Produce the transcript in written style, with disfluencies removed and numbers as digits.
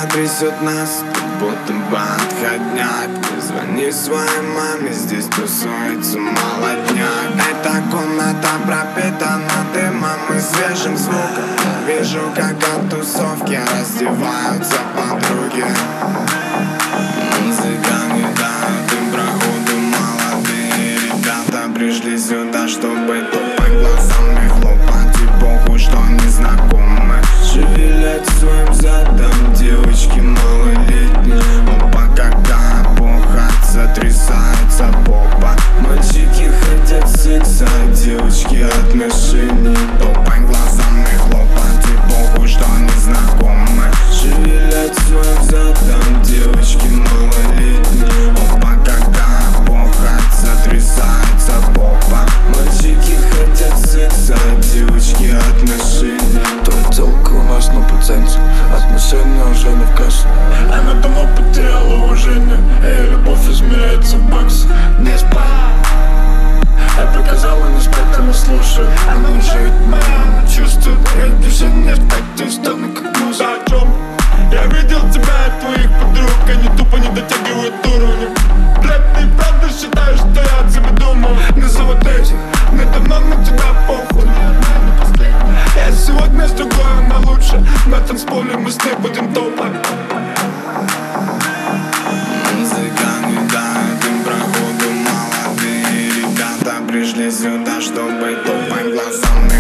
трясет нас, как будто бы отходняк. Не звони своей маме, здесь тусуется молодняк. Эта комната пропитана дымом и свежим звуком. Вижу, как от тусовки раздеваются подруги. Музыка не дает им проходу, молодые ребята пришли сюда, чтобы тупо глазами хлопать. И похуй, что они знакомы, шевелят своим задом девочки малолетние. Опа, когда похоть сотрясается попа. Мальчики хотят секса, девочки отношений. Топай глазами хлопать, и похуй, что они знакомы, шевелят своим задом девочки малолетние. Опа, когда похоть сотрясается попа. Мальчики хотят секса, девочки отношений. Твоя телка у нас на проценте, отношения уже не в кассе. Она давно потеряла уважение, и любовь измеряется в баксах. Не спать, я приказала не спать, она слушает. Она лежит моя, она чувствует. Я пишу не спать, ты встану как муза. О чем? Я видел тебя и твоих подруг, они тупо не дотягивают уровня. Блядь, ты правда считаешь, что я о тебе думал? Не за вот этих, мне давно на тебя похуй. Я сегодня с другой, она лучше. На танцполе мы с ней будем топать. Музыка не дает им проходу, молодые ребята пришли сюда, чтобы топать глазами